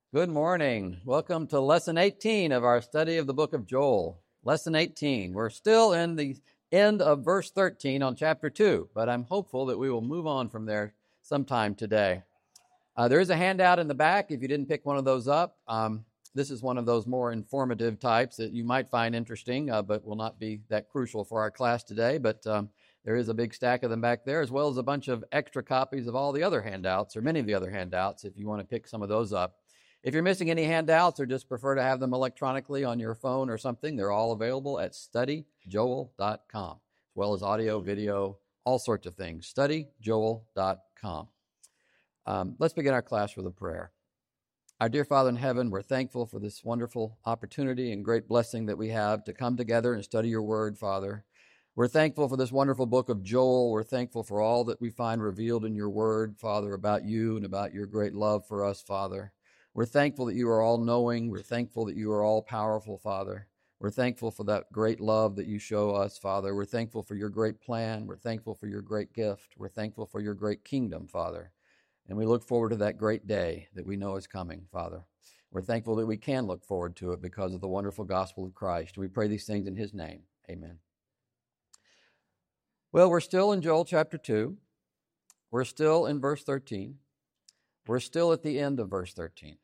Good morning. Welcome to Lesson 18 of our study of the book of Joel. Lesson 18. We're still in the end of verse 13 on chapter 2, but I'm hopeful that we will move on from there sometime today. There is a handout in the back if you didn't pick one of those up. This is one of those more informative types that you might find interesting, but will not be that crucial for our class today. But there is a big stack of them back there, as well as a bunch of extra copies of all the other handouts, or many of the other handouts, if you want to pick some of those up. If you're missing any handouts or just prefer to have them electronically on your phone or something, they're all available at studyjoel.com, as well as audio, video, all sorts of things. Studyjoel.com. Let's begin our class with a prayer. Our dear Father in heaven, we're thankful for this wonderful opportunity and great blessing that we have to come together and study your word, Father. We're thankful for this wonderful book of Joel. We're thankful for all that we find revealed in your word, Father, about you and about your great love for us, Father. We're thankful that you are all-knowing. We're thankful that you are all-powerful, Father. We're thankful for that great love that you show us, Father. We're thankful for your great plan. We're thankful for your great gift. We're thankful for your great kingdom, Father. And we look forward to that great day that we know is coming, Father. We're thankful that we can look forward to it because of the wonderful gospel of Christ. We pray these things in his name. Amen. Well, we're still in Joel chapter 2. We're still in verse 13. We're still at the end of verse 13.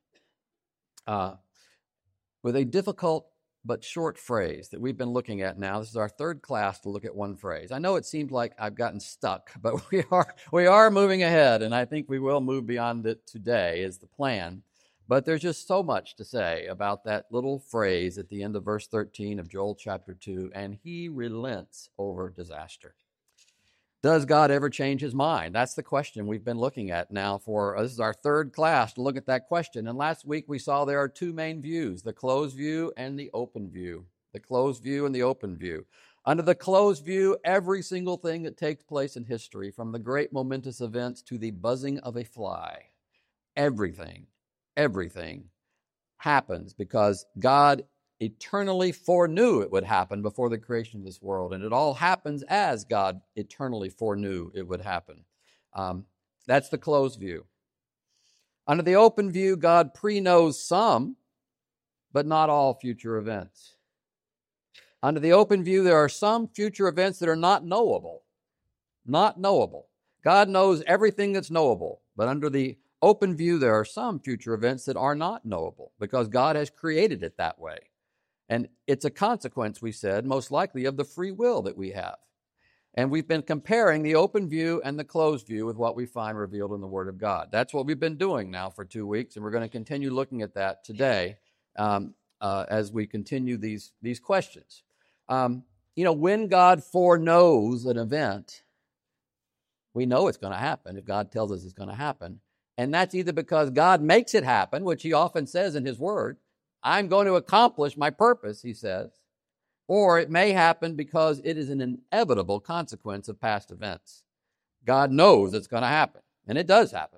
With a difficult but short phrase that we've been looking at now. This is our third class to look at one phrase. I know it seems like I've gotten stuck, but we are moving ahead, and I think we will move beyond it today is the plan. But there's just so much to say about that little phrase at the end of verse 13 of Joel chapter 2, and he relents over disaster. Does God ever change his mind? That's the question we've been looking at now this is our third class to look at that question. And last week we saw there are two main views, the closed view and the open view. The closed view and the open view. Under the closed view, every single thing that takes place in history, from the great momentous events to the buzzing of a fly, everything happens because God eternally foreknew it would happen before the creation of this world. And it all happens as God eternally foreknew it would happen. That's the closed view. Under the open view, God pre-knows some, but not all future events. Under the open view, there are some future events that are not knowable. Not knowable. God knows everything that's knowable, but under the open view, there are some future events that are not knowable because God has created it that way. And it's a consequence, we said, most likely of the free will that we have. And we've been comparing the open view and the closed view with what we find revealed in the Word of God. That's what we've been doing now for 2 weeks, and we're going to continue looking at that today as we continue these questions. When God foreknows an event, we know it's going to happen if God tells us it's going to happen. And that's either because God makes it happen, which he often says in his Word, I'm going to accomplish my purpose, he says. Or it may happen because it is an inevitable consequence of past events. God knows it's going to happen, and it does happen.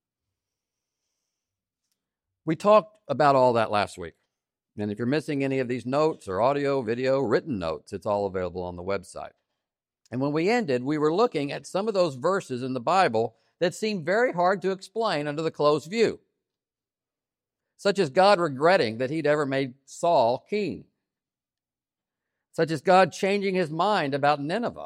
We talked about all that last week. And if you're missing any of these notes or audio, video, written notes, it's all available on the website. And when we ended, we were looking at some of those verses in the Bible that seem very hard to explain under the closed view, such as God regretting that he'd ever made Saul king, such as God changing his mind about Nineveh,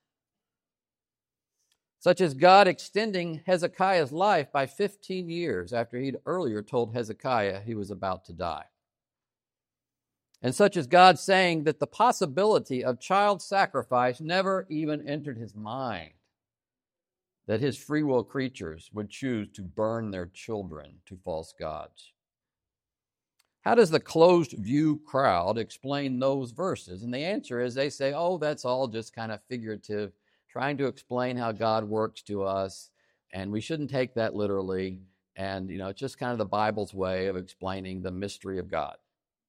such as God extending Hezekiah's life by 15 years after he'd earlier told Hezekiah he was about to die, and such as God saying that the possibility of child sacrifice never even entered his mind, that his free will creatures would choose to burn their children to false gods. How does the closed view crowd explain those verses? And the answer is they say, that's all just kind of figurative, trying to explain how God works to us, and we shouldn't take that literally, and it's just kind of the Bible's way of explaining the mystery of God.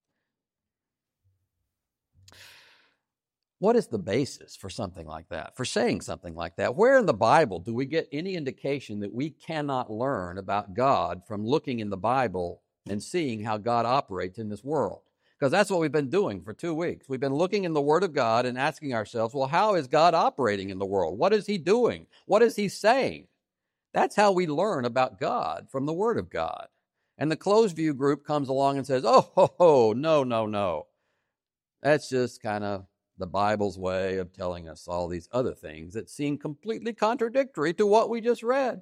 What is the basis for something like that, for saying something like that? Where in the Bible do we get any indication that we cannot learn about God from looking in the Bible and seeing how God operates in this world? Because that's what we've been doing for 2 weeks. We've been looking in the Word of God and asking ourselves, well, how is God operating in the world? What is he doing? What is he saying? That's how we learn about God from the Word of God. And the closed view group comes along and says, oh, ho, ho, no, no, no. That's just kind of the Bible's way of telling us all these other things that seem completely contradictory to what we just read.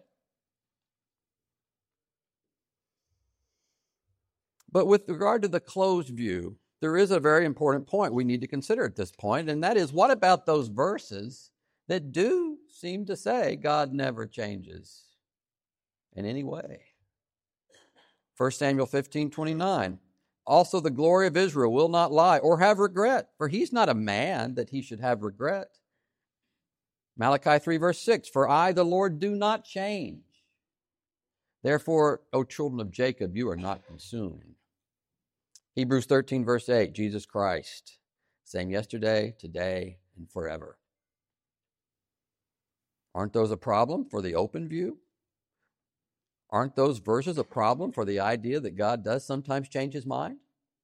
But with regard to the closed view, there is a very important point we need to consider at this point, and that is, what about those verses that do seem to say God never changes in any way? 1 Samuel 15:29. Also the glory of Israel will not lie or have regret, for he's not a man that he should have regret. Malachi 3 verse 6. For I, the Lord, do not change. Therefore, O children of Jacob, you are not consumed. Hebrews 13 verse 8. Jesus Christ, same yesterday, today, and forever. Aren't those a problem for the open view? Aren't those verses a problem for the idea that God does sometimes change his mind?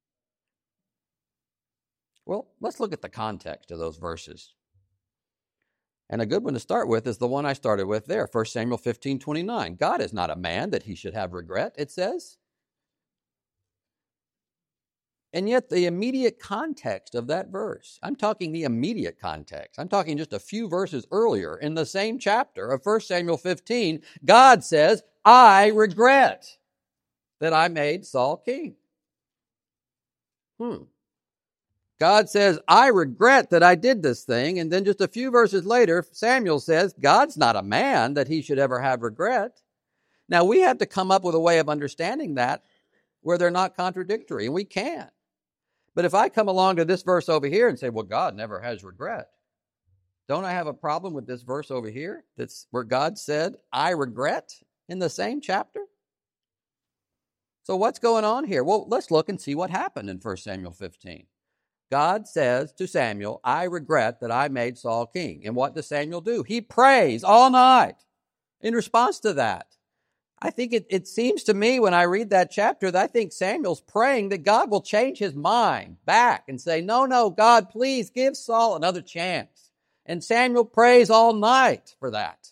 Well, let's look at the context of those verses. And a good one to start with is the one I started with there, 1 Samuel 15:29. God is not a man that he should have regret, it says. And yet the immediate context of that verse, I'm talking the immediate context. I'm talking just a few verses earlier in the same chapter of 1 Samuel 15, God says, I regret that I made Saul king. God says, I regret that I did this thing. And then just a few verses later, Samuel says, God's not a man that he should ever have regret. Now, we have to come up with a way of understanding that where they're not contradictory, and we can. But if I come along to this verse over here and say, well, God never has regret, don't I have a problem with this verse over here that's where God said, I regret in the same chapter? So what's going on here? Well, let's look and see what happened in 1 Samuel 15. God says to Samuel, I regret that I made Saul king. And what does Samuel do? He prays all night in response to that. I think it seems to me when I read that chapter that I think Samuel's praying that God will change his mind back and say, no, God, please give Saul another chance. And Samuel prays all night for that.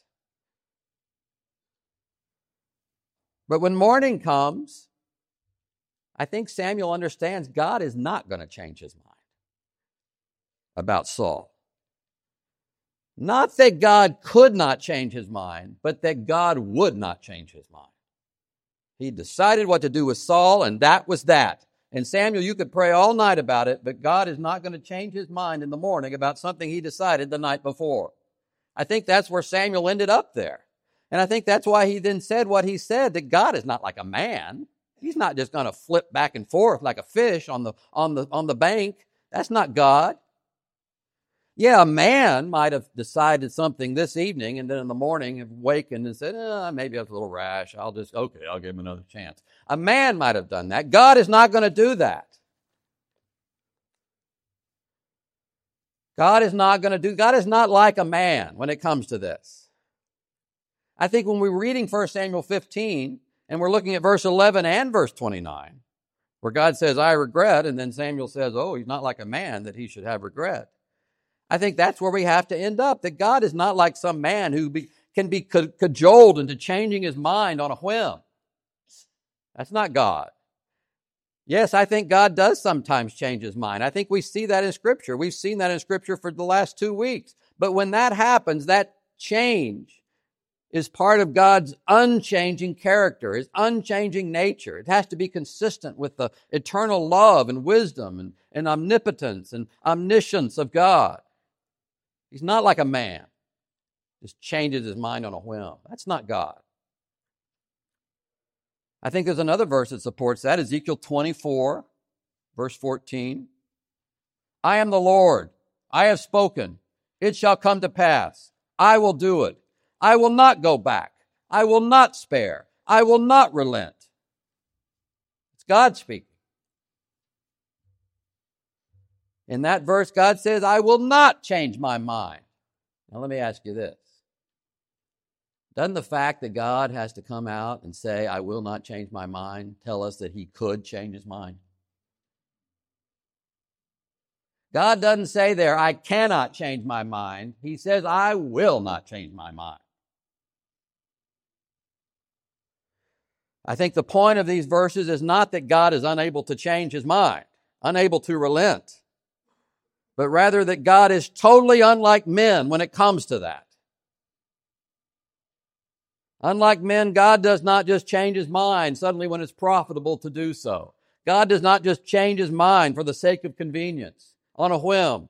But when morning comes, I think Samuel understands God is not going to change his mind about Saul. Not that God could not change his mind, but that God would not change his mind. He decided what to do with Saul, and that was that. And Samuel, you could pray all night about it, but God is not going to change his mind in the morning about something he decided the night before. I think that's where Samuel ended up there. And I think that's why he then said what he said, that God is not like a man. He's not just going to flip back and forth like a fish on the bank. That's not God. Yeah, a man might have decided something this evening and then in the morning have wakened and said, maybe I was a little rash. I'll give him another chance. A man might have done that. God is not going to do that. God is not like a man when it comes to this. I think when we're reading 1 Samuel 15 and we're looking at verse 11 and verse 29, where God says, I regret, and then Samuel says, he's not like a man that he should have regret. I think that's where we have to end up, that God is not like some man who can be cajoled into changing his mind on a whim. That's not God. Yes, I think God does sometimes change his mind. I think we see that in Scripture. We've seen that in Scripture for the last 2 weeks. But when that happens, that change is part of God's unchanging character, his unchanging nature. It has to be consistent with the eternal love and wisdom and omnipotence and omniscience of God. He's not like a man, just changes his mind on a whim. That's not God. I think there's another verse that supports that, Ezekiel 24, verse 14. I am the Lord. I have spoken. It shall come to pass. I will do it. I will not go back. I will not spare. I will not relent. It's God speaking. In that verse, God says, I will not change my mind. Now let me ask you this. Doesn't the fact that God has to come out and say, I will not change my mind, tell us that he could change his mind? God doesn't say there, I cannot change my mind. He says, I will not change my mind. I think the point of these verses is not that God is unable to change his mind, unable to relent, but rather that God is totally unlike men when it comes to that. Unlike men, God does not just change his mind suddenly when it's profitable to do so. God does not just change his mind for the sake of convenience, on a whim.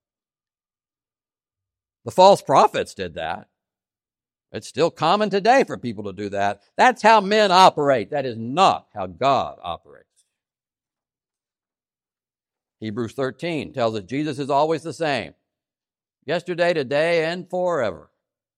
The false prophets did that. It's still common today for people to do that. That's how men operate. That is not how God operates. Hebrews 13 tells us Jesus is always the same. Yesterday, today, and forever.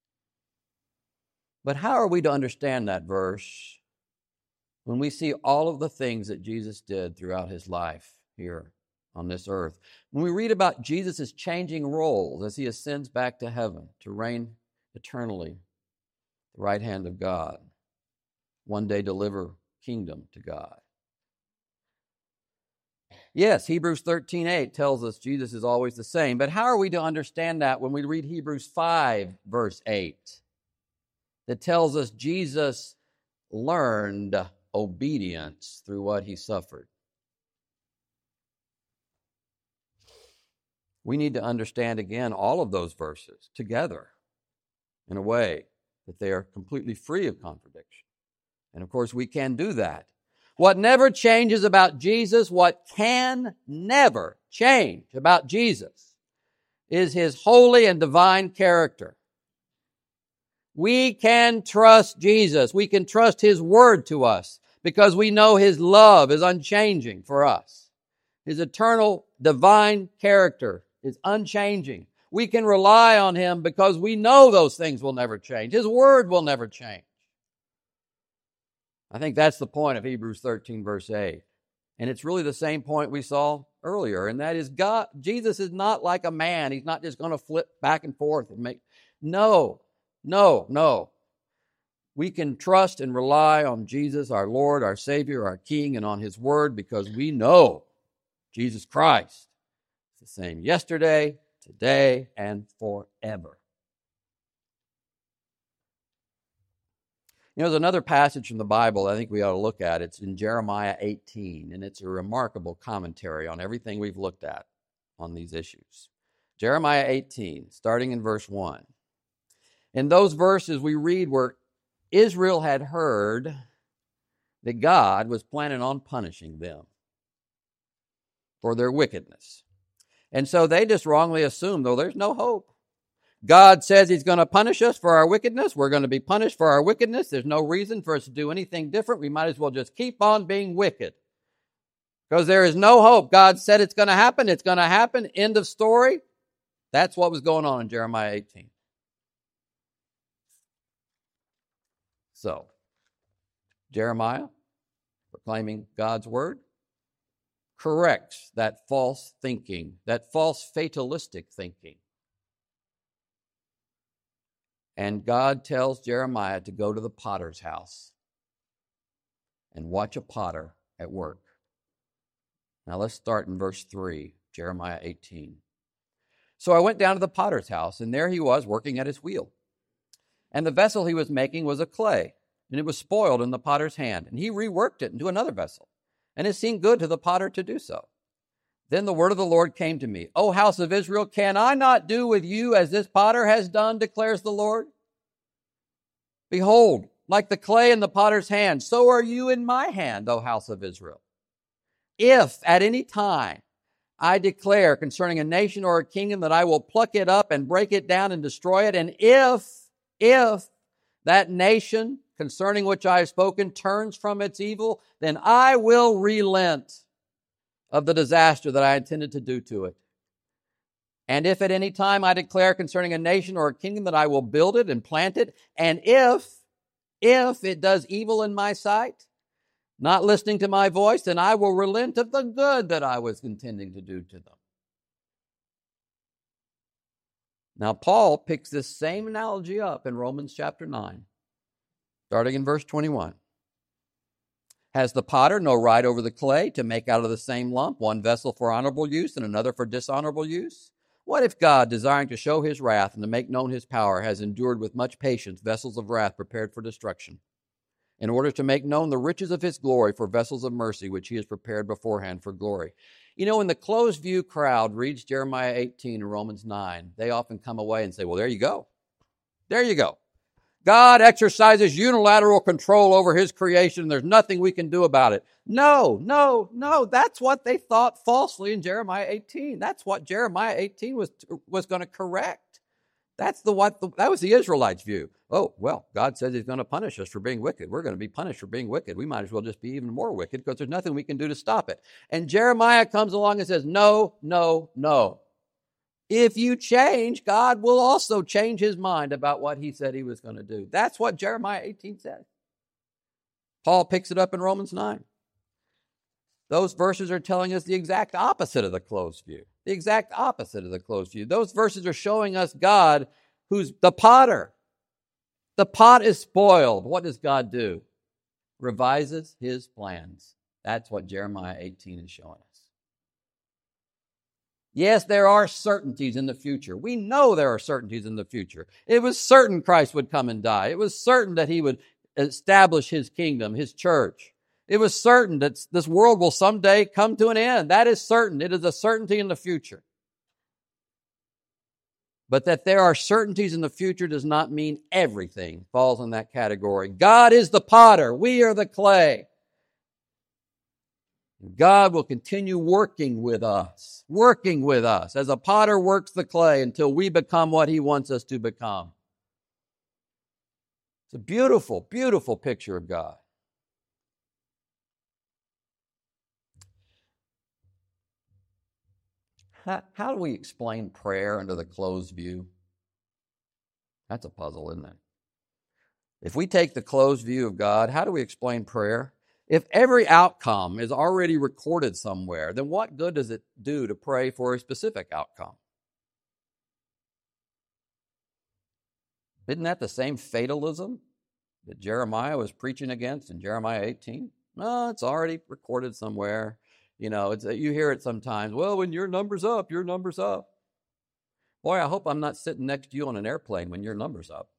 But how are we to understand that verse when we see all of the things that Jesus did throughout his life here on this earth? When we read about Jesus' changing roles as he ascends back to heaven to reign eternally at the right hand of God, one day deliver kingdom to God. Yes, Hebrews 13:8 tells us Jesus is always the same, but how are we to understand that when we read Hebrews 5, verse 8, that tells us Jesus learned obedience through what he suffered? We need to understand again all of those verses together in a way that they are completely free of contradiction. And of course, we can do that. What never changes about Jesus, what can never change about Jesus, is his holy and divine character. We can trust Jesus. We can trust his word to us because we know his love is unchanging for us. His eternal divine character is unchanging. We can rely on him because we know those things will never change. His word will never change. I think that's the point of Hebrews 13, verse 8. And it's really the same point we saw earlier, and that is Jesus is not like a man. He's not just going to flip back and forth and make... No. We can trust and rely on Jesus, our Lord, our Savior, our King, and on his word because we know Jesus Christ is the same yesterday, today, and forever. You know, there's another passage from the Bible I think we ought to look at. It's in Jeremiah 18, and it's a remarkable commentary on everything we've looked at on these issues. Jeremiah 18, starting in verse 1. In those verses we read where Israel had heard that God was planning on punishing them for their wickedness. And so they just wrongly assumed, though there's no hope. God says he's going to punish us for our wickedness. We're going to be punished for our wickedness. There's no reason for us to do anything different. We might as well just keep on being wicked because there is no hope. God said it's going to happen. It's going to happen. End of story. That's what was going on in Jeremiah 18. So, Jeremiah, proclaiming God's word, corrects that false thinking, that false fatalistic thinking. And God tells Jeremiah to go to the potter's house and watch a potter at work. Now let's start in verse 3, Jeremiah 18. So I went down to the potter's house, and there he was working at his wheel. And the vessel he was making was of clay, and it was spoiled in the potter's hand. And he reworked it into another vessel, and it seemed good to the potter to do so. Then the word of the Lord came to me. O house of Israel, can I not do with you as this potter has done, declares the Lord? Behold, like the clay in the potter's hand, so are you in my hand, O house of Israel. If at any time I declare concerning a nation or a kingdom that I will pluck it up and break it down and destroy it, and if that nation concerning which I have spoken turns from its evil, then I will relent of the disaster that I intended to do to it. And if at any time I declare concerning a nation or a kingdom that I will build it and plant it, and if it does evil in my sight, not listening to my voice, then I will relent of the good that I was intending to do to them. Now, Paul picks this same analogy up in Romans chapter 9, starting in verse 21. Has the potter no right over the clay to make out of the same lump one vessel for honorable use and another for dishonorable use? What if God, desiring to show his wrath and to make known his power, has endured with much patience vessels of wrath prepared for destruction, in order to make known the riches of his glory for vessels of mercy, which he has prepared beforehand for glory. You know, when the closed view crowd reads Jeremiah 18 and Romans 9, they often come away and say, well, there you go. There you go. God exercises unilateral control over his creation, and there's nothing we can do about it. No. That's what they thought falsely in Jeremiah 18. That's what Jeremiah 18 was going to correct. That was the Israelites' view. Oh, well, God says he's going to punish us for being wicked. We're going to be punished for being wicked. We might as well just be even more wicked because there's nothing we can do to stop it. And Jeremiah comes along and says, no. If you change, God will also change his mind about what he said he was going to do. That's what Jeremiah 18 says. Paul picks it up in Romans 9. Those verses are telling us the exact opposite of the closed view. The exact opposite of the closed view. Those verses are showing us God, who's the potter. The pot is spoiled. What does God do? Revises his plans. That's what Jeremiah 18 is showing us. Yes, there are certainties in the future. We know there are certainties in the future. It was certain Christ would come and die. It was certain that he would establish his kingdom, his church. It was certain that this world will someday come to an end. That is certain. It is a certainty in the future. But that there are certainties in the future does not mean everything falls in that category. God is the potter. We are the clay. God will continue working with us as a potter works the clay until we become what he wants us to become. It's a beautiful, beautiful picture of God. How do we explain prayer under the closed view? That's a puzzle, isn't it? If we take the closed view of God, how do we explain prayer? If every outcome is already recorded somewhere, then what good does it do to pray for a specific outcome? Isn't that the same fatalism that Jeremiah was preaching against in Jeremiah 18? No, it's already recorded somewhere. You know, you hear it sometimes. Well, when your number's up, your number's up. Boy, I hope I'm not sitting next to you on an airplane when your number's up.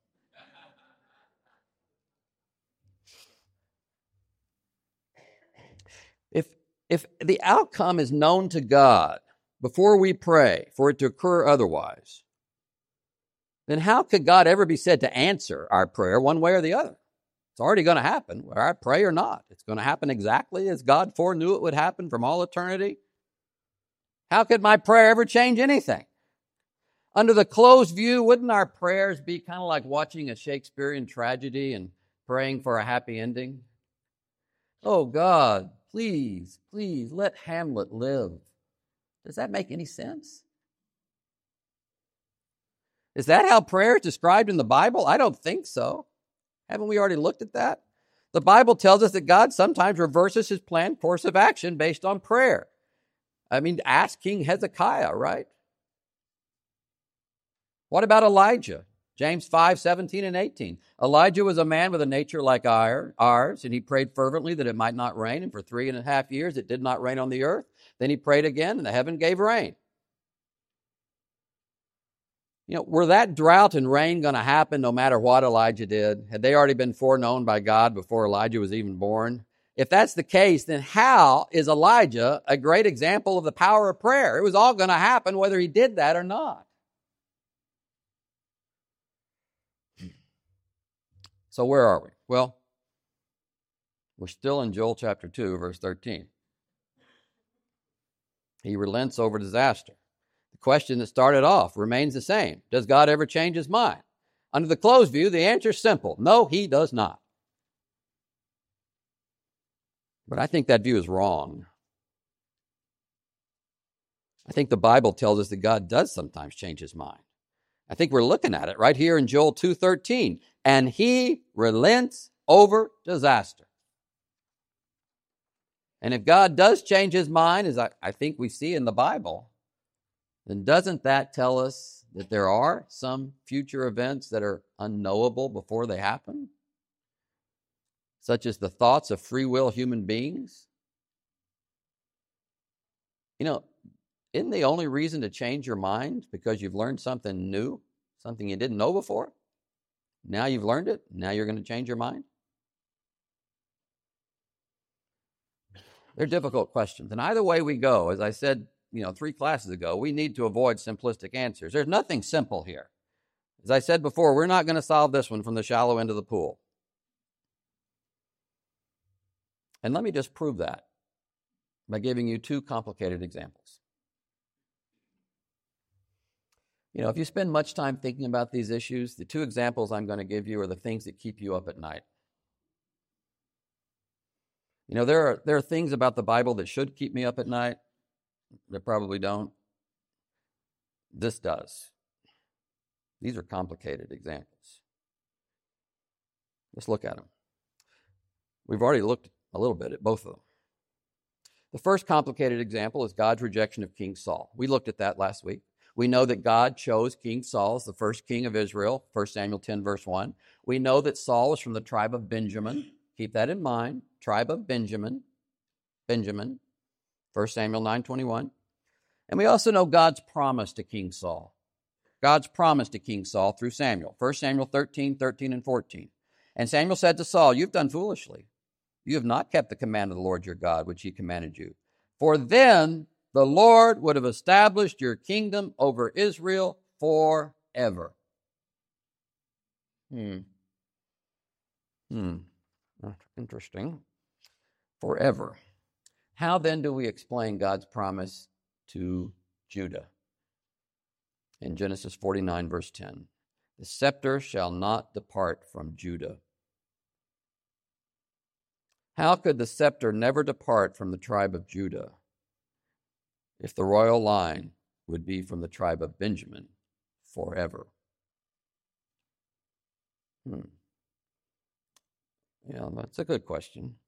If the outcome is known to God before we pray for it to occur otherwise, then how could God ever be said to answer our prayer one way or the other? It's already going to happen, whether I pray or not. It's going to happen exactly as God foreknew it would happen from all eternity. How could my prayer ever change anything? Under the closed view, wouldn't our prayers be kind of like watching a Shakespearean tragedy and praying for a happy ending? Oh, God, please let Hamlet live. Does that make any sense? Is that how prayer is described in the Bible? I don't think so. Haven't we already looked at that? The Bible tells us that God sometimes reverses his planned course of action based on prayer. I mean, ask King Hezekiah, right? What about Elijah? James 5:17 and 18. Elijah was a man with a nature like ours, and he prayed fervently that it might not rain, and for 3.5 years it did not rain on the earth. Then he prayed again, and the heaven gave rain. You know, were that drought and rain going to happen no matter what Elijah did? Had they already been foreknown by God before Elijah was even born? If that's the case, then how is Elijah a great example of the power of prayer? It was all going to happen whether he did that or not. So where are we? Well, we're still in Joel chapter 2, verse 13. He relents over disaster. The question that started off remains the same. Does God ever change his mind? Under the closed view, the answer is simple. No, he does not. But I think that view is wrong. I think the Bible tells us that God does sometimes change his mind. I think we're looking at it right here in Joel 2:13. And he relents over disaster. And if God does change his mind, as I think we see in the Bible, then doesn't that tell us that there are some future events that are unknowable before they happen? Such as the thoughts of free will human beings? You know, isn't the only reason to change your mind because you've learned something new, something you didn't know before? Now you've learned it, now you're going to change your mind? They're difficult questions. And either way we go, as I said, 3 classes ago, we need to avoid simplistic answers. There's nothing simple here. As I said before, we're not going to solve this one from the shallow end of the pool. And let me just prove that by giving you 2 complicated examples. If you spend much time thinking about these issues, the 2 examples I'm going to give you are the things that keep you up at night. There are things about the Bible that should keep me up at night that probably don't. This does. These are complicated examples. Let's look at them. We've already looked a little bit at both of them. The first complicated example is God's rejection of King Saul. We looked at that last week. We know that God chose King Saul as the first king of Israel, 1 Samuel 10, verse 1. We know that Saul was from the tribe of Benjamin. Keep that in mind. Tribe of Benjamin. 1 Samuel 9:21. And we also know God's promise to King Saul. God's promise to King Saul through Samuel. 1 Samuel 13 and 14. And Samuel said to Saul, "You've done foolishly. You have not kept the command of the Lord your God, which he commanded you. For then the Lord would have established your kingdom over Israel forever." Interesting. Forever. How then do we explain God's promise to Judah? In Genesis 49, verse 10, "The scepter shall not depart from Judah." How could the scepter never depart from the tribe of Judah if the royal line would be from the tribe of Benjamin forever? Yeah, that's a good question.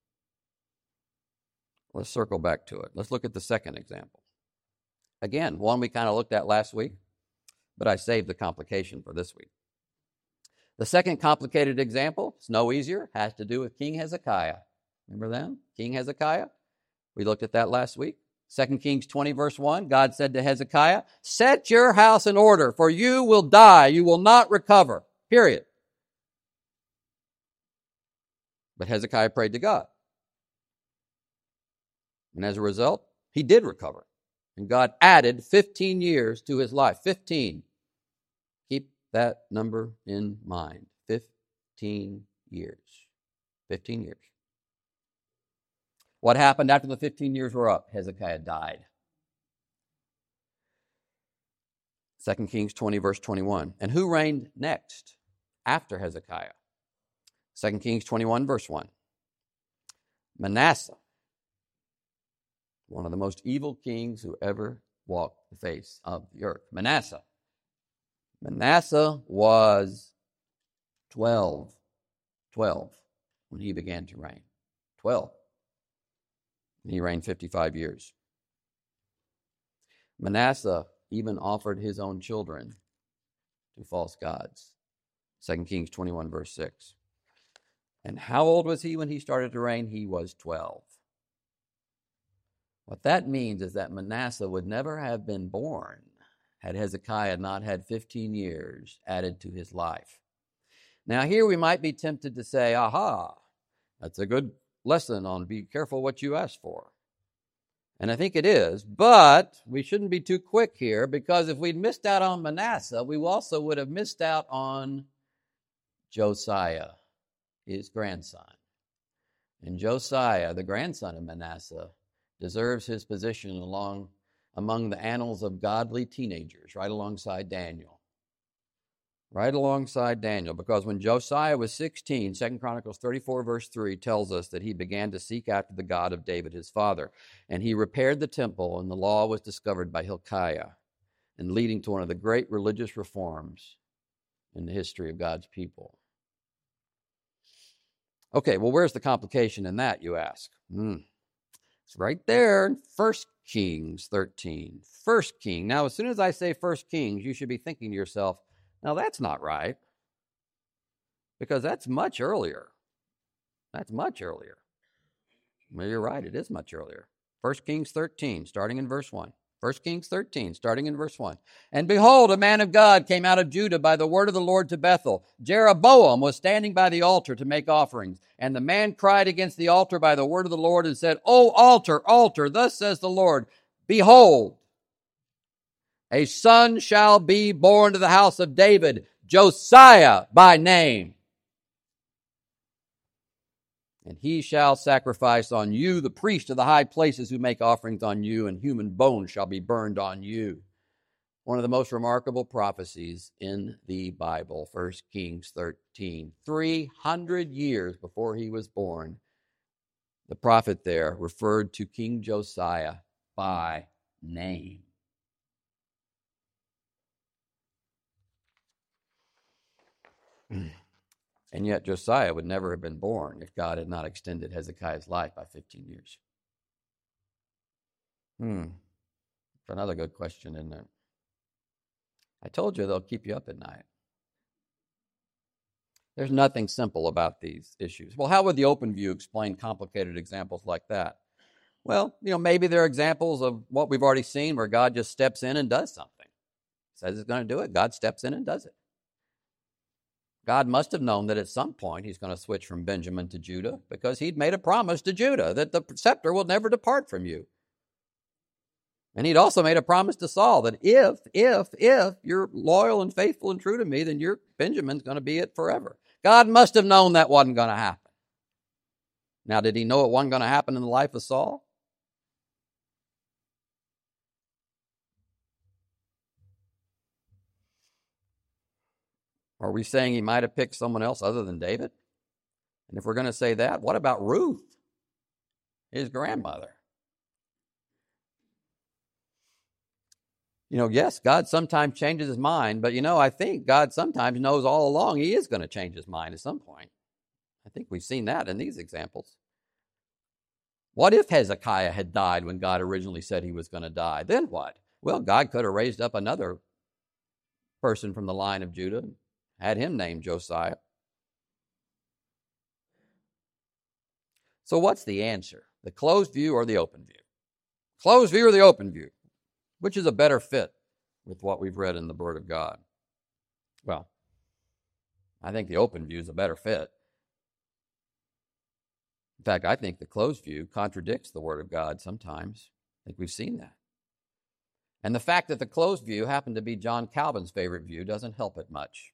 Let's circle back to it. Let's look at the second example. Again, one we kind of looked at last week, but I saved the complication for this week. The second complicated example, it's no easier, has to do with King Hezekiah. Remember them? King Hezekiah? We looked at that last week. 2 Kings 20, verse 1, God said to Hezekiah, "Set your house in order, for you will die. You will not recover." Period. But Hezekiah prayed to God. And as a result, he did recover. And God added 15 years to his life. 15. Keep that number in mind. 15 years. 15 years. What happened after the 15 years were up? Hezekiah died. 2 Kings 20, verse 21. And who reigned next after Hezekiah? 2 Kings 21, verse 1. Manasseh, one of the most evil kings who ever walked the face of the earth. Manasseh was 12 when he began to reign. 12. And he reigned 55 years. Manasseh even offered his own children to false gods. 2 Kings 21, verse 6. And how old was he when he started to reign? He was 12. What that means is that Manasseh would never have been born had Hezekiah not had 15 years added to his life. Now here we might be tempted to say, aha, that's a good lesson on be careful what you ask for. And I think it is, but we shouldn't be too quick here, because if we'd missed out on Manasseh, we also would have missed out on Josiah, his grandson. And Josiah, the grandson of Manasseh, deserves his position among the annals of godly teenagers, right alongside Daniel. Right alongside Daniel, because when Josiah was 16, 2 Chronicles 34, verse 3 tells us that he began to seek after the God of David, his father. And he repaired the temple, and the law was discovered by Hilkiah, and leading to one of the great religious reforms in the history of God's people. Okay, well, where's the complication in that, you ask? It's right there in 1 Kings 13. 1 King. Now, as soon as I say 1 Kings, you should be thinking to yourself, now that's not right, because that's much earlier. That's much earlier. Well, you're right, it is much earlier. 1 Kings 13, starting in verse 1. 1 Kings 13, starting in verse 1. And behold, a man of God came out of Judah by the word of the Lord to Bethel. Jeroboam was standing by the altar to make offerings. And the man cried against the altar by the word of the Lord and said, O altar, altar, thus says the Lord, behold, a son shall be born to the house of David, Josiah by name. And he shall sacrifice on you the priest of the high places who make offerings on you, and human bones shall be burned on you. One of the most remarkable prophecies in the Bible, 1 Kings 13. 300 years before he was born, the prophet there referred to King Josiah by name. And yet Josiah would never have been born if God had not extended Hezekiah's life by 15 years. It's another good question, isn't it? I told you they'll keep you up at night. There's nothing simple about these issues. Well, how would the open view explain complicated examples like that? Well, maybe there are examples of what we've already seen where God just steps in and does something. Says he's going to do it. God steps in and does it. God must have known that at some point he's going to switch from Benjamin to Judah because he'd made a promise to Judah that the scepter will never depart from you. And he'd also made a promise to Saul that if you're loyal and faithful and true to me, then your Benjamin's going to be it forever. God must have known that wasn't going to happen. Now, did he know it wasn't going to happen in the life of Saul? Are we saying he might have picked someone else other than David? And if we're going to say that, what about Ruth, his grandmother? Yes, God sometimes changes his mind, but I think God sometimes knows all along he is going to change his mind at some point. I think we've seen that in these examples. What if Hezekiah had died when God originally said he was going to die? Then what? Well, God could have raised up another person from the line of Judah, had him named Josiah. So what's the answer? The closed view or the open view? Closed view or the open view? Which is a better fit with what we've read in the Word of God? Well, I think the open view is a better fit. In fact, I think the closed view contradicts the Word of God sometimes. I think we've seen that. And the fact that the closed view happened to be John Calvin's favorite view doesn't help it much.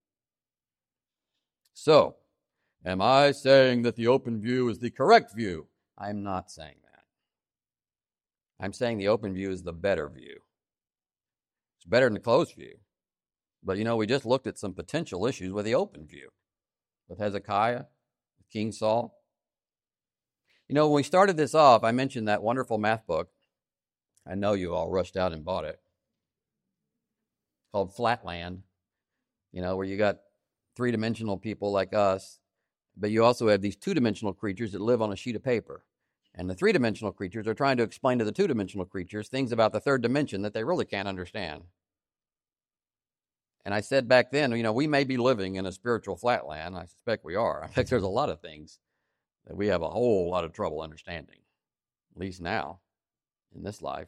So, am I saying that the open view is the correct view? I'm not saying that. I'm saying the open view is the better view. It's better than the closed view. But we just looked at some potential issues with the open view. With Hezekiah, with King Saul. When we started this off, I mentioned that wonderful math book. I know you all rushed out and bought it. Called Flatland. Where you got three-dimensional people like us, but you also have these two-dimensional creatures that live on a sheet of paper. And the three-dimensional creatures are trying to explain to the two-dimensional creatures things about the third dimension that they really can't understand. And I said back then, we may be living in a spiritual flatland. I suspect we are. I think there's a lot of things that we have a whole lot of trouble understanding, at least now, in this life.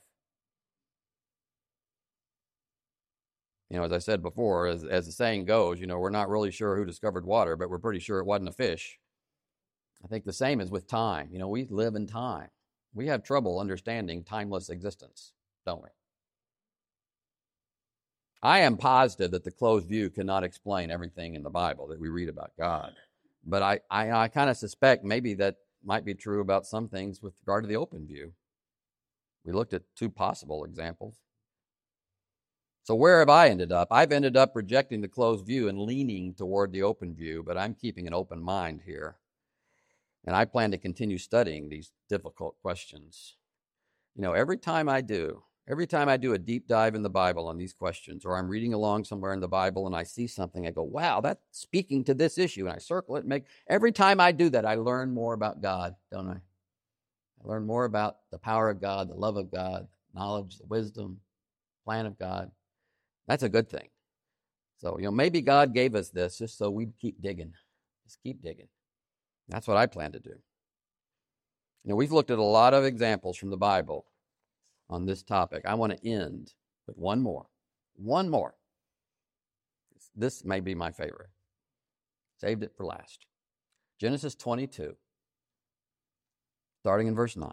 As I said before, as the saying goes, we're not really sure who discovered water, but we're pretty sure it wasn't a fish. I think the same is with time. We live in time. We have trouble understanding timeless existence, don't we? I am positive that the closed view cannot explain everything in the Bible that we read about God. But I kind of suspect maybe that might be true about some things with regard to the open view. We looked at two possible examples. So where have I ended up? I've ended up rejecting the closed view and leaning toward the open view, but I'm keeping an open mind here. And I plan to continue studying these difficult questions. Every time I do a deep dive in the Bible on these questions, or I'm reading along somewhere in the Bible and I see something, I go, wow, that's speaking to this issue, and I circle it and every time I do that, I learn more about God, don't I? I learn more about the power of God, the love of God, knowledge, the wisdom, plan of God. That's a good thing. So, maybe God gave us this just so we'd keep digging. Just keep digging. That's what I plan to do. We've looked at a lot of examples from the Bible on this topic. I want to end with one more. One more. This may be my favorite. Saved it for last. Genesis 22, starting in verse 9.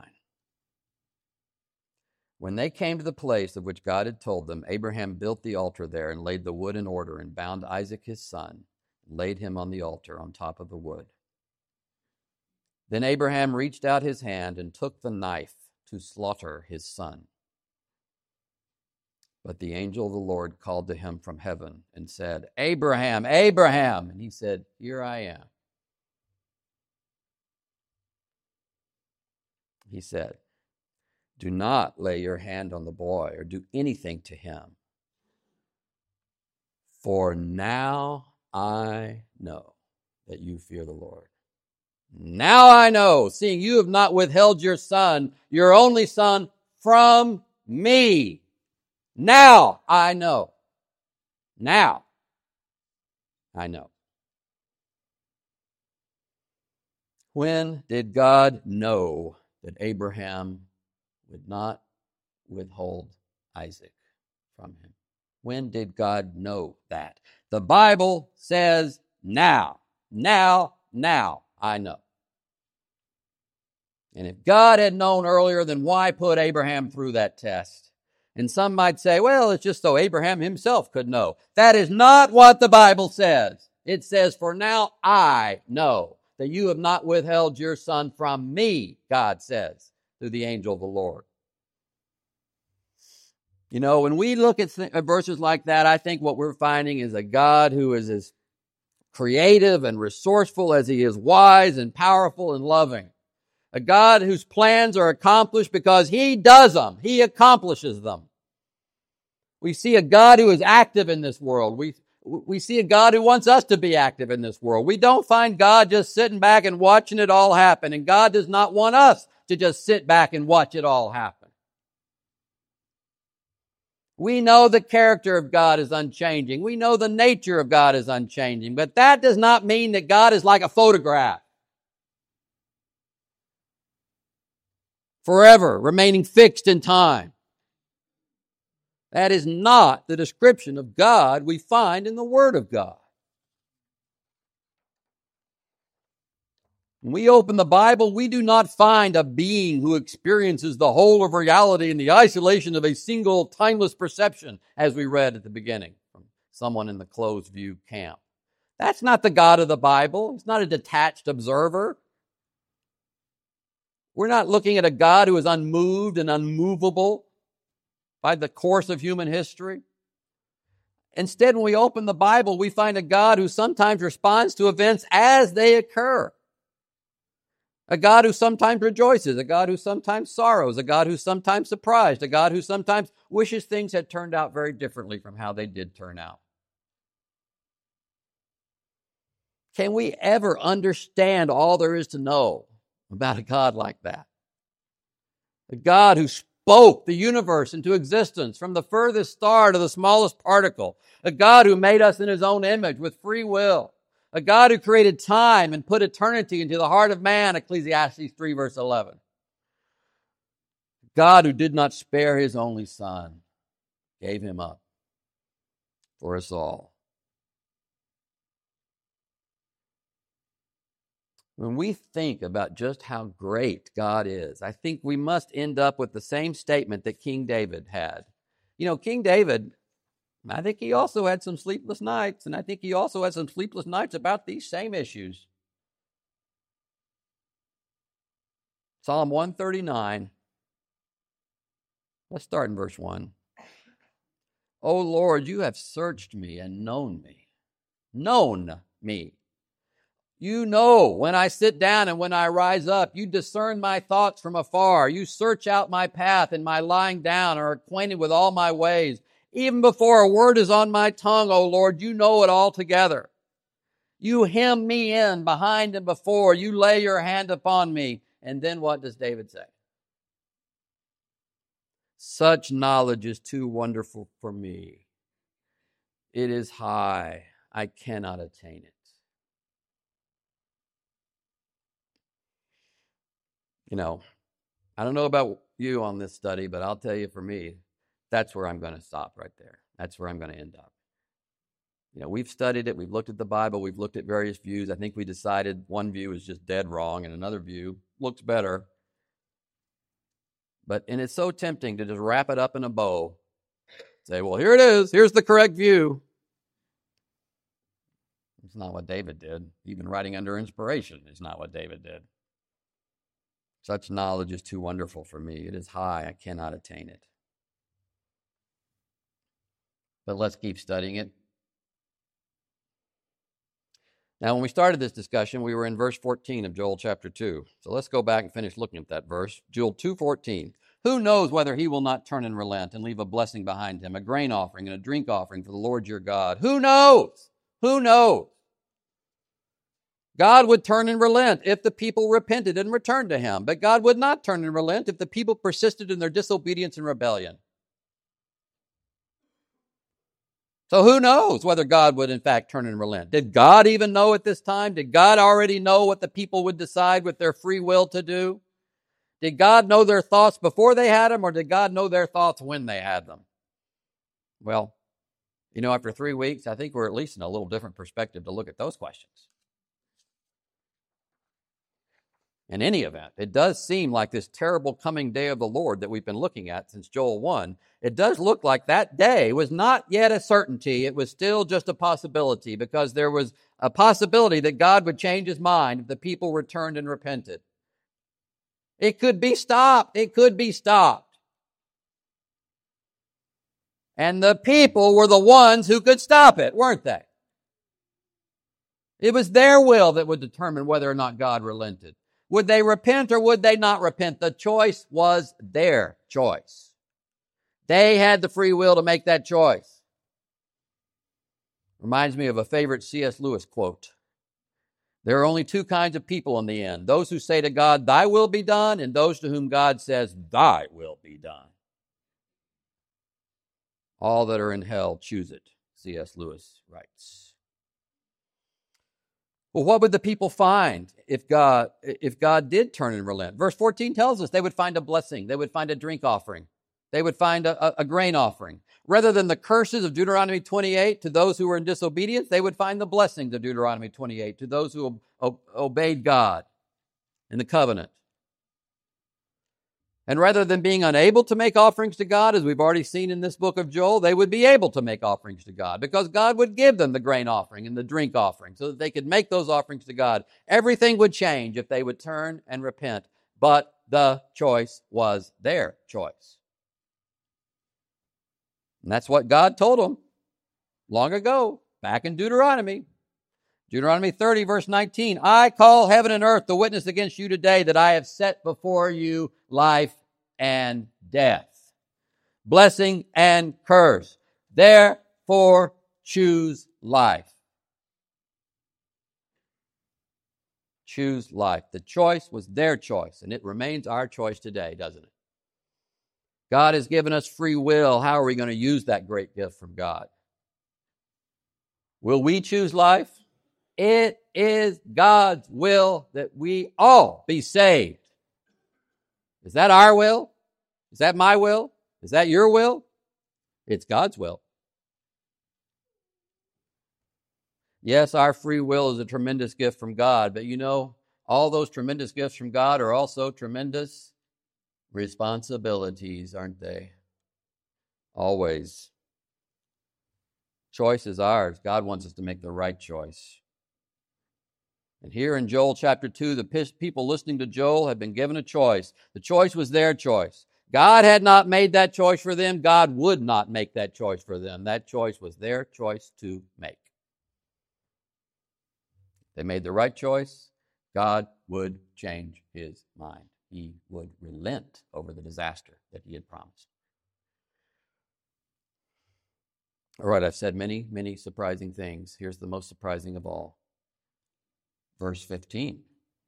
When they came to the place of which God had told them, Abraham built the altar there and laid the wood in order and bound Isaac his son and laid him on the altar on top of the wood. Then Abraham reached out his hand and took the knife to slaughter his son. But the angel of the Lord called to him from heaven and said, Abraham, Abraham! And he said, Here I am. He said, Do not lay your hand on the boy or do anything to him. For now I know that you fear the Lord. Now I know, seeing you have not withheld your son, your only son, from me. Now I know. Now I know. When did God know that Abraham would not withhold Isaac from him? When did God know that? The Bible says now. Now I know. And if God had known earlier, then why put Abraham through that test? And some might say, well, it's just so Abraham himself could know. That is not what the Bible says. It says, for now I know that you have not withheld your son from me, God says, through the angel of the Lord. You know, when we look at verses like that, I think what we're finding is a God who is as creative and resourceful as he is wise and powerful and loving. A God whose plans are accomplished because he does them. He accomplishes them. We see a God who is active in this world. We see a God who wants us to be active in this world. We don't find God just sitting back and watching it all happen. And God does not want us to just sit back and watch it all happen. We know the character of God is unchanging. We know the nature of God is unchanging. But that does not mean that God is like a photograph, forever remaining fixed in time. That is not the description of God we find in the Word of God. When we open the Bible, we do not find a being who experiences the whole of reality in the isolation of a single timeless perception, as we read at the beginning from someone in the closed view camp. That's not the God of the Bible. He's not a detached observer. We're not looking at a God who is unmoved and unmovable by the course of human history. Instead, when we open the Bible, we find a God who sometimes responds to events as they occur. A God who sometimes rejoices, a God who sometimes sorrows, a God who's sometimes surprised, a God who sometimes wishes things had turned out very differently from how they did turn out. Can we ever understand all there is to know about a God like that? A God who spoke the universe into existence from the furthest star to the smallest particle. A God who made us in his own image with free will. A God who created time and put eternity into the heart of man, Ecclesiastes 3 verse 11. God who did not spare his only son, gave him up for us all. When we think about just how great God is, I think we must end up with the same statement that King David had. You know, King David, I think he also had some sleepless nights, and I think he also had some sleepless nights about these same issues. Psalm 139. Let's start in verse 1. O Lord, you have searched me and known me. Known me. You know when I sit down and when I rise up. You discern my thoughts from afar. You search out my path and my lying down, are acquainted with all my ways. Even before a word is on my tongue, O Lord, you know it altogether. You hem me in behind and before. You lay your hand upon me. And then what does David say? Such knowledge is too wonderful for me. It is high. I cannot attain it. You know, I don't know about you on this study, but I'll tell you, for me, that's where I'm going to stop right there. That's where I'm going to end up. We've studied it. We've looked at the Bible. We've looked at various views. I think we decided one view is just dead wrong and another view looks better. And it's so tempting to just wrap it up in a bow. Say, well, here it is. Here's the correct view. It's not what David did. Even writing under inspiration is not what David did. Such knowledge is too wonderful for me. It is high. I cannot attain it. But let's keep studying it. Now, when we started this discussion, we were in verse 14 of Joel chapter 2. So let's go back and finish looking at that verse. Joel 2:14. Who knows whether he will not turn and relent and leave a blessing behind him, a grain offering and a drink offering for the Lord your God? Who knows? Who knows? God would turn and relent if the people repented and returned to him. But God would not turn and relent if the people persisted in their disobedience and rebellion. So who knows whether God would in fact turn and relent? Did God even know at this time? Did God already know what the people would decide with their free will to do? Did God know their thoughts before they had them, or did God know their thoughts when they had them? Well, after 3 weeks, I think we're at least in a little different perspective to look at those questions. In any event, it does seem like this terrible coming day of the Lord that we've been looking at since Joel 1, it does look like that day was not yet a certainty. It was still just a possibility, because there was a possibility that God would change his mind if the people returned and repented. It could be stopped. It could be stopped. And the people were the ones who could stop it, weren't they? It was their will that would determine whether or not God relented. Would they repent or would they not repent? The choice was their choice. They had the free will to make that choice. Reminds me of a favorite C.S. Lewis quote. There are only two kinds of people in the end. Those who say to God, thy will be done, and those to whom God says, thy will be done. All that are in hell choose it, C.S. Lewis writes. Well, what would the people find if God did turn and relent? Verse 14 tells us they would find a blessing. They would find a drink offering. They would find a grain offering. Rather than the curses of Deuteronomy 28 to those who were in disobedience, they would find the blessings of Deuteronomy 28 to those who obeyed God in the covenant. And rather than being unable to make offerings to God, as we've already seen in this book of Joel, they would be able to make offerings to God, because God would give them the grain offering and the drink offering so that they could make those offerings to God. Everything would change if they would turn and repent, but the choice was their choice. And that's what God told them long ago, back in Deuteronomy. Deuteronomy 30, verse 19, I call heaven and earth to witness against you today that I have set before you life and death, blessing and curse. Therefore, choose life. Choose life. The choice was their choice, and it remains our choice today, doesn't it? God has given us free will. How are we going to use that great gift from God? Will we choose life? It is God's will that we all be saved. Is that our will? Is that my will? Is that your will? It's God's will. Yes, our free will is a tremendous gift from God, but all those tremendous gifts from God are also tremendous responsibilities, aren't they? Always. Choice is ours. God wants us to make the right choice. And here in Joel chapter 2, the people listening to Joel had been given a choice. The choice was their choice. God had not made that choice for them. God would not make that choice for them. That choice was their choice to make. They made the right choice. God would change his mind. He would relent over the disaster that he had promised. All right, I've said many, many surprising things. Here's the most surprising of all. Verse 15.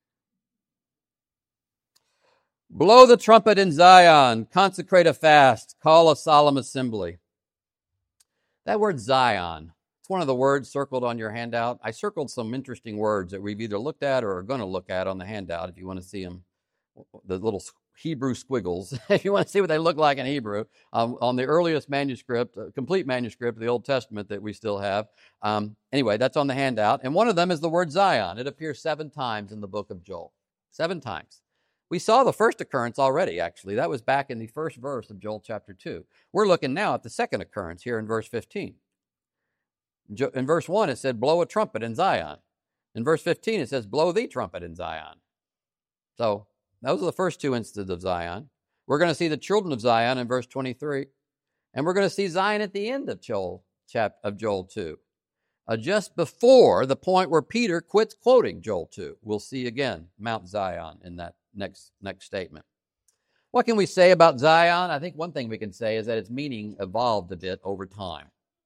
Blow the trumpet in Zion, consecrate a fast, call a solemn assembly. That word Zion, it's one of the words circled on your handout. I circled some interesting words that we've either looked at or are going to look at on the handout if you want to see them. The little Hebrew squiggles, if you want to see what they look like in Hebrew, on the earliest manuscript, complete manuscript of the Old Testament that we still have. Anyway, that's on the handout. And one of them is the word Zion. It appears 7 times in the book of Joel. 7 times. We saw the first occurrence already, actually. That was back in the first verse of Joel chapter 2. We're looking now at the second occurrence here in verse 15. In verse 1, it said, blow a trumpet in Zion. In verse 15, it says, blow the trumpet in Zion. So those are the first 2 instances of Zion. We're going to see the children of Zion in verse 23. And we're going to see Zion at the end of Joel 2. Just before the point where Peter quits quoting Joel 2. We'll see again Mount Zion in that next statement. What can we say about Zion? I think one thing we can say is that its meaning evolved a bit over time.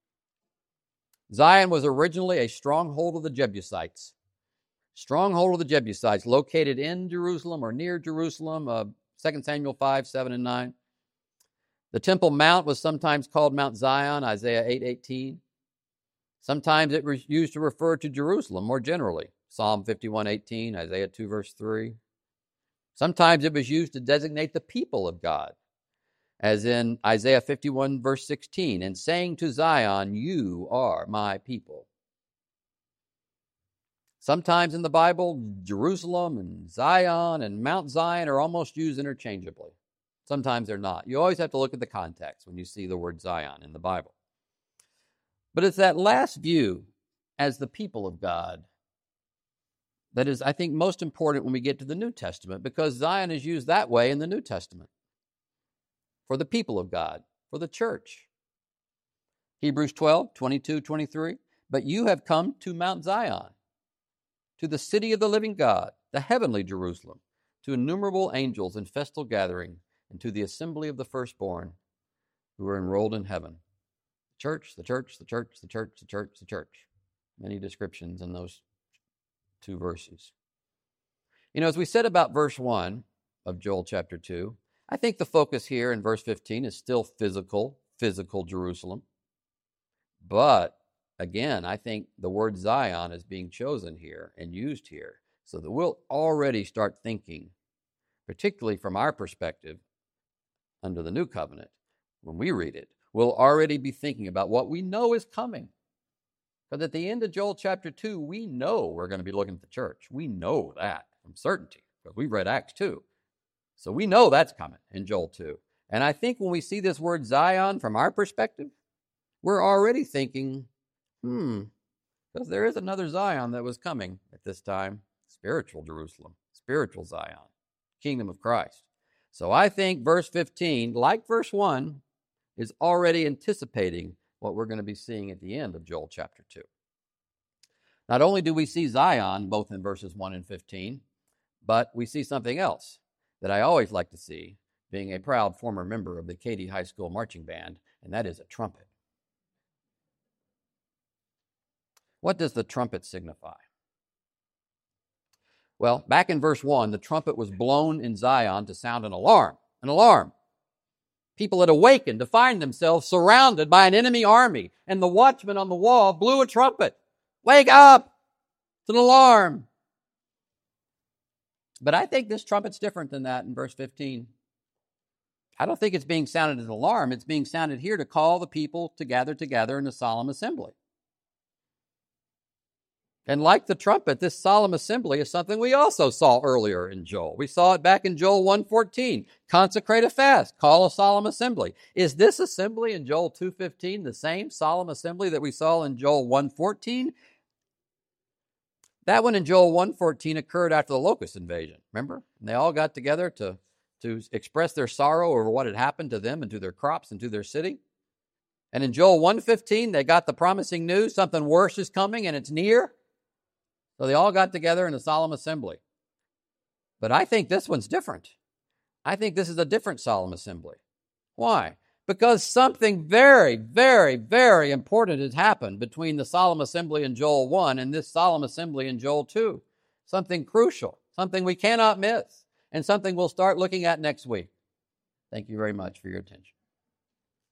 Zion was originally a stronghold of the Jebusites. Stronghold of the Jebusites, located in Jerusalem or near Jerusalem, 2 Samuel 5, 7, and 9. The Temple Mount was sometimes called Mount Zion, Isaiah 8:18. Sometimes it was used to refer to Jerusalem more generally, Psalm 51:18, Isaiah 2, verse 3. Sometimes it was used to designate the people of God, as in Isaiah 51, verse 16, and saying to Zion, you are my people. Sometimes in the Bible, Jerusalem and Zion and Mount Zion are almost used interchangeably. Sometimes they're not. You always have to look at the context when you see the word Zion in the Bible. But it's that last view as the people of God that is, I think, most important when we get to the New Testament, because Zion is used that way in the New Testament for the people of God, for the church. Hebrews 12, 22, 23, but you have come to Mount Zion, to the city of the living God, the heavenly Jerusalem, to innumerable angels in festal gathering, and to the assembly of the firstborn who are enrolled in heaven. Church, the church, the church, the church, the church, the church. Many descriptions in those 2 verses. You know, as we said about verse 1 of Joel chapter 2, I think the focus here in verse 15 is still physical Jerusalem. But again, I think the word Zion is being chosen here and used here so that we'll already start thinking, particularly from our perspective under the new covenant, when we read it, we'll already be thinking about what we know is coming. Because at the end of Joel chapter 2, we know we're going to be looking at the church. We know that from certainty, because we've read Acts 2. So we know that's coming in Joel 2. And I think when we see this word Zion from our perspective, we're already thinking, because there is another Zion that was coming at this time, spiritual Jerusalem, spiritual Zion, kingdom of Christ. So I think verse 15, like verse 1, is already anticipating what we're going to be seeing at the end of Joel chapter 2. Not only do we see Zion both in verses 1 and 15, but we see something else that I always like to see, being a proud former member of the Katy High School marching band, and that is a trumpet. What does the trumpet signify? Well, back in verse 1, the trumpet was blown in Zion to sound an alarm. An alarm. People had awakened to find themselves surrounded by an enemy army, and the watchman on the wall blew a trumpet. Wake up! It's an alarm. But I think this trumpet's different than that in verse 15. I don't think it's being sounded as an alarm. It's being sounded here to call the people to gather together in a solemn assembly. And like the trumpet, this solemn assembly is something we also saw earlier in Joel. We saw it back in Joel 1:14. Consecrate a fast, call a solemn assembly. Is this assembly in Joel 2:15 the same solemn assembly that we saw in Joel 1:14? That one in Joel 1:14 occurred after the locust invasion, remember? And they all got together to express their sorrow over what had happened to them and to their crops and to their city. And in Joel 1:15, they got the promising news, something worse is coming and it's near. So they all got together in a solemn assembly. But I think this one's different. I think this is a different solemn assembly. Why? Because something very, very, very important has happened between the solemn assembly in Joel 1 and this solemn assembly in Joel 2. Something crucial, something we cannot miss, and something we'll start looking at next week. Thank you very much for your attention.